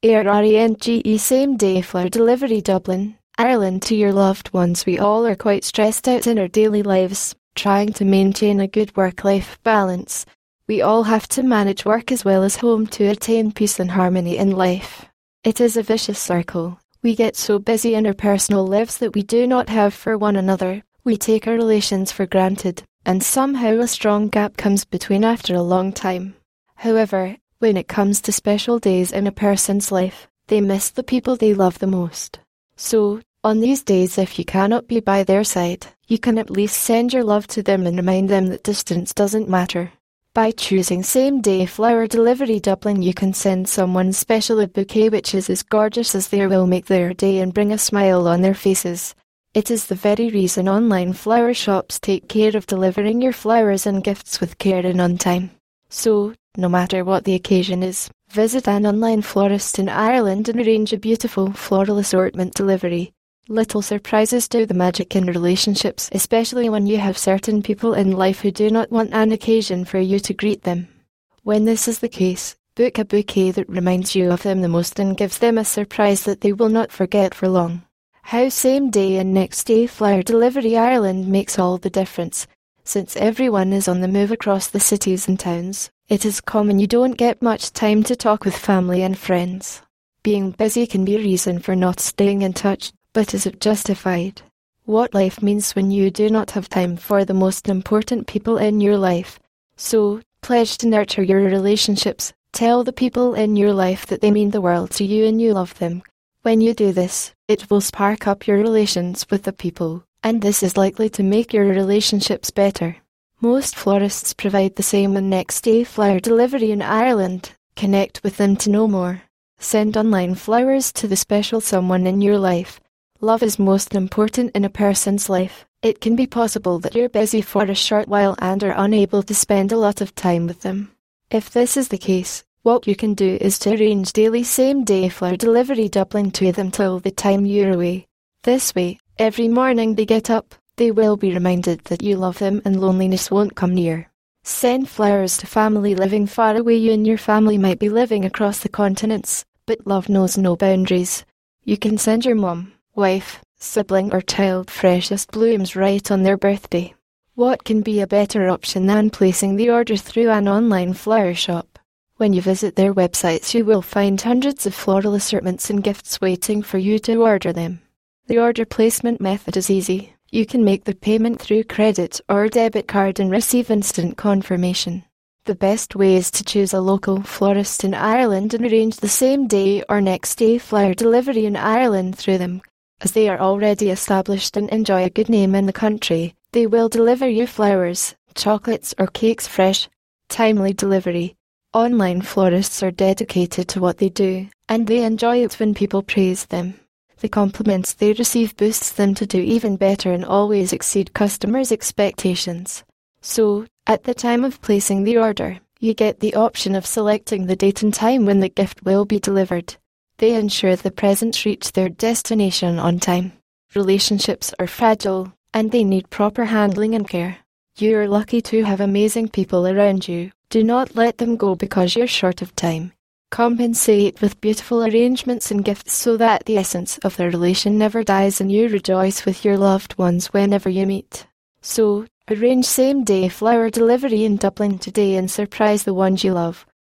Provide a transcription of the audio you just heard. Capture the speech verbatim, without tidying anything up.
ARRENGE Same Day Flower Delivery Dublin, Ireland. To your loved ones, we all are quite stressed out in our daily lives, trying to maintain a good work-life balance. We all have to manage work as well as home to attain peace and harmony in life. It is a vicious circle. We get so busy in our personal lives that we do not have for one another. We take our relations for granted, and somehow a strong gap comes between after a long time. However, when it comes to special days in a person's life, they miss the people they love the most. So, on these days, if you cannot be by their side, you can at least send your love to them and remind them that distance doesn't matter. By choosing Same Day Flower Delivery Dublin, you can send someone special a bouquet which is as gorgeous as they will make their day and bring a smile on their faces. It is the very reason online flower shops take care of delivering your flowers and gifts with care and on time. So, no matter what the occasion is, visit an online florist in Ireland and arrange a beautiful floral assortment delivery. Little surprises do the magic in relationships, especially when you have certain people in life who do not want an occasion for you to greet them. When this is the case, book a bouquet that reminds you of them the most and gives them a surprise that they will not forget for long. How Same Day and Next Day Flower Delivery Ireland makes all the difference. Since everyone is on the move across the cities and towns, it is common you don't get much time to talk with family and friends. Being busy can be a reason for not staying in touch, but is it justified? What life means when you do not have time for the most important people in your life. So, pledge to nurture your relationships. Tell the people in your life that they mean the world to you and you love them. When you do this, it will spark up your relations with the people, and this is likely to make your relationships better. Most florists provide the same on Next Day Flower Delivery in Ireland. Connect with them to know more. Send online flowers to the special someone in your life. Love is most important in a person's life. It can be possible that you're busy for a short while and are unable to spend a lot of time with them. If this is the case, what you can do is to arrange daily Same Day Flower Delivery Dublin to them till the time you're away. This way, every morning they get up, they will be reminded that you love them and loneliness won't come near. Send flowers to family living far away. You and your family might be living across the continents, but love knows no boundaries. You can send your mum, wife, sibling or child freshest blooms right on their birthday. What can be a better option than placing the order through an online flower shop? When you visit their websites, you will find hundreds of floral assortments and gifts waiting for you to order them. The order placement method is easy. You can make the payment through credit or debit card and receive instant confirmation. The best way is to choose a local florist in Ireland and arrange the Same Day or Next Day Flower Delivery in Ireland through them. As they are already established and enjoy a good name in the country, they will deliver you flowers, chocolates or cakes fresh. Timely delivery. Online florists are dedicated to what they do, and they enjoy it when people praise them. The compliments they receive boosts them to do even better and always exceed customers' expectations. So, at the time of placing the order, you get the option of selecting the date and time when the gift will be delivered. They ensure the presents reach their destination on time. Relationships are fragile, and they need proper handling and care. You are lucky to have amazing people around you. Do not let them go because you're short of time. Compensate with beautiful arrangements and gifts so that the essence of the relation never dies and you rejoice with your loved ones whenever you meet. So, arrange Same Day Flower Delivery in Dublin today and surprise the ones you love.